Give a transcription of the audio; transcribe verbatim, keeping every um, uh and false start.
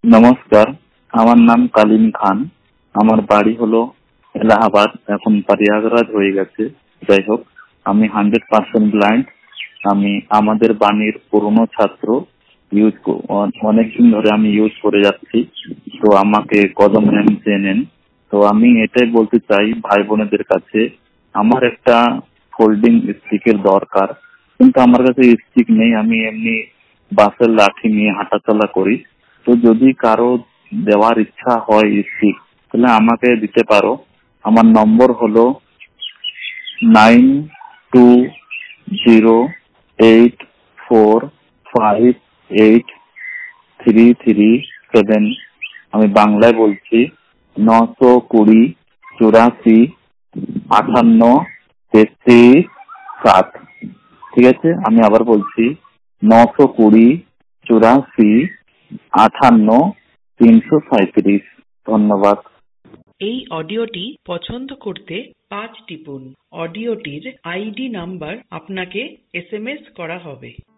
নমস্কার, আমার নাম কালিম খান। আমার বাড়ি হলো এলাহাবাদ, এখন প্রয়াগরাজ হয়ে গেছে। যাই হোক, আমি হান্ড্রেড পার্সেন্ট ব্লাইন্ড। আমি আমাদের বাণীর পুরনো ছাত্র। ইউজ অনেকদিন ধরে আমি ইউজ করে যাচ্ছি, তো আমাকে কদম ম্যাম চেনেন। তো আমি এটাই বলতে চাই ভাই বোনেদের কাছে, আমার একটা ফোল্ডিং স্টিকের দরকার, কিন্তু আমার কাছে স্টিক নেই। আমি এমনি বাসের লাঠি নিয়ে হাঁটাচলা করি। তো যদি কারো দেওয়ার ইচ্ছা হয় স্টিক, তাহলে আমাকে দিতে পারো। আমার নম্বর হলো nine two zero eight four five eight three three seven. আমি বাংলায় বলছি, নশো কুড়ি চুরাশি আটান্ন তেত্রিশ সাত। ঠিক আছে, আমি আবার বলছি, নশো কুড়ি চুরাশি আটান্ন তিনশো সাঁত্রিশ। ধন্যবাদ। এই অডিওটি পছন্দ করতে পাঁচ টিপুন। অডিওটির আইডি নাম্বার আপনাকে এস এম এস করা হবে।